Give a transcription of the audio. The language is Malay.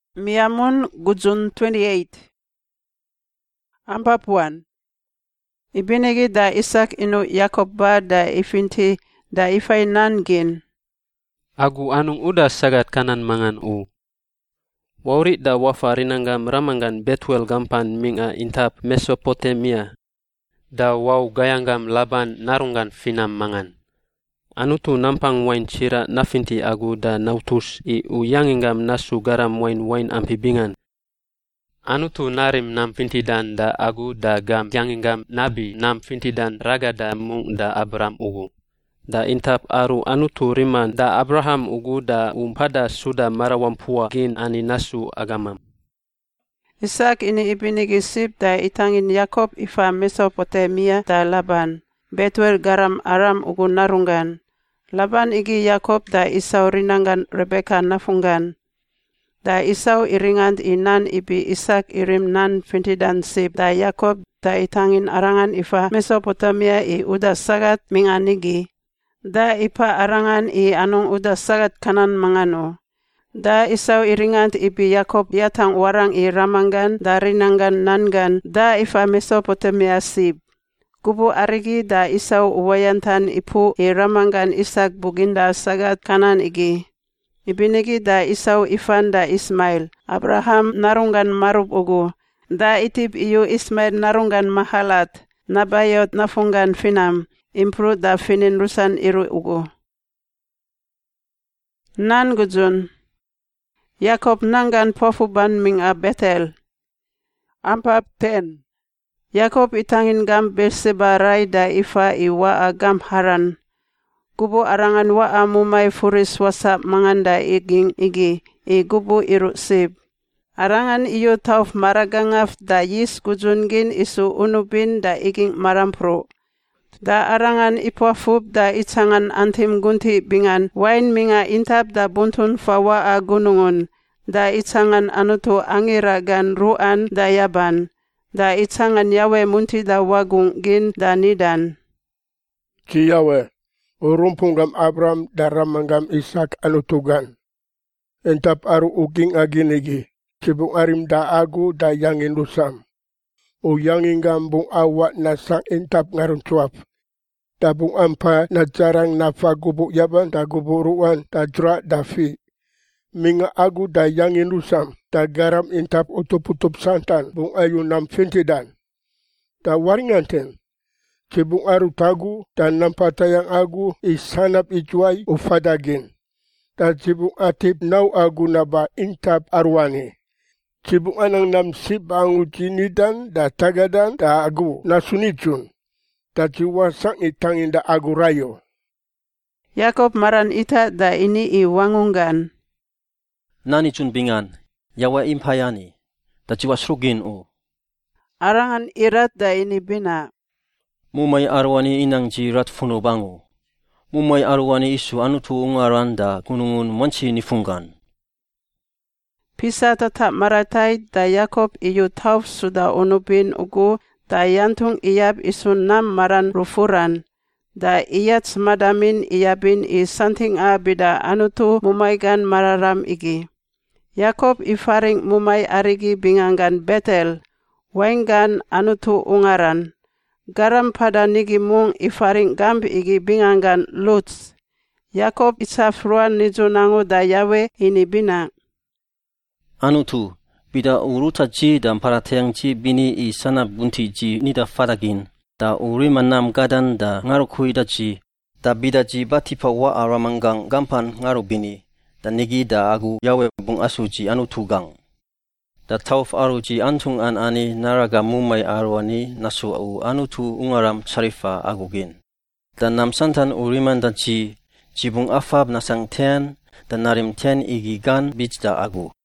Miamun Gujun 28. Ampapuan. Ibinigi da Isaac inu Yakob ba da ifinti da ifay nangin. Agu anung uda sagat kanan mangan u. Waurit da wafa rinangam ramangan Betuel gampan minga intap Mesopotamia. Da wau gayangam Laban narungan finam mangan. Anutu nampang wain cira nafinti agu da nautus I uyangingam nasu garam wain ampibingan. Anutu narim namfintidan da agu da gam yangingam nabi namfintidan raga da mung da Abraham ugu. Da intap aru anutu riman da Abraham ugu da umpada suda marawampua gin ani nasu agamam. Isaac ini ibinigi sip da itangin Yakob ifa Mesopotamia da Laban. Betuel garam Aram ugu narungan. Laban igi Yakob da Isau rinangan Rebeka nafungan. Da Isau iringan inan ibi Isaac irim nan fintidan sip da Yakob da itangin arangan ifa Mesopotamia I uda sagat minganigi. Da ipa arangan I anong uda sagat kanan mangano. Da Isau iringan ibi Yakob yatang warang I ramangan da rinangan nangan da ifa Mesopotamia sip. Kubu arigi da Isau uwayantan ipu I ramangan Isaac buginda sagat kanan igi. Ibinigi da Isau ifan da Ismail. Abraham narungan marub ugu. Da itip iyu Ismail narungan mahalat. Nabayot nafungan finam. Impru da finin rusan iru ugu. Nan gujun. Yakob nangan pofuban minga Betel. Ampap 10. Yakob itangin gam Berseba rai da ifa iwa agam Haran. Gubu arangan wa mumai furis wasap manganda iging igi. I gubu iru sib. Arangan iyo tauf maragangaf da yis gujungin isu unubin da iging marampro. Da arangan ipwafub da itangan antim gunti bingan. Wain minga intap da buntun fawa gunungun. Da itangan anutu angiragan ruan da yaban. Da itangan Yawe munti da wagung gin da nidan. Ci Yawe, urumpungam Abraham da ramangam Isaac anutugan. Entap aru uging aginigi, cibung arim da agu da yangin lusam. O yangingam bung awat na sang entap ngarun cuap. Da bung ampa na jarang nafa gubuk yaban da gubuk ruan da jura da fi. Minga agu da yangin lusam. Da garam intap utup-utup santan bung ayu nam fintidan. Da waringanten, cibung aru tagu dan nampata yang agu isanap ijuai ufadagin. Da cibung atip nau agu naba intap arwani. Cibung anang nam sibangu jinidan da tagadan da agu nasunijun. Da jiwasang itangin da agu rayo. Yakob maran ita da ini iwangungan. Nani cun bingan. Yawa impayani, da jiwa srugin u. Arangan irat da ini bina. Mumay arwani inang jirat funo bangu. Mumay arwani isu anutu ungaran da gunungun manchi nifungan. Pisa tatap maratai da Yakob iyu tauf suda unubin ugu da yantung iyab isun nam maran rufuran. Da iyat semadamin iyabin I santing bida anutu mumaigan mararam igi. Yakob ifaring mumai arigi bingangan Betel, waingan anutu ungaran. Garam pada nigi mung ifaring gambi igi bingangan Luz. Yakob isafruan nijunangu da Yawe ini bina. Anutu, bida uruta ji dan paratayang ji bini I sanap bunti ji nida fadagin. Da uri manam gadan da ngarukui da ji. Da bida ji batipa wa aramanggang gampan ngaru bini. Da nigi da agu Yawe bung asuji anu tugang. Da tauf aruji antung ani naraga mumay arwani nasu au anu tu ungaram sarifa agugin. Da namsantan uriman da jibung afab nasang ten da narim ten igigan bij da agu.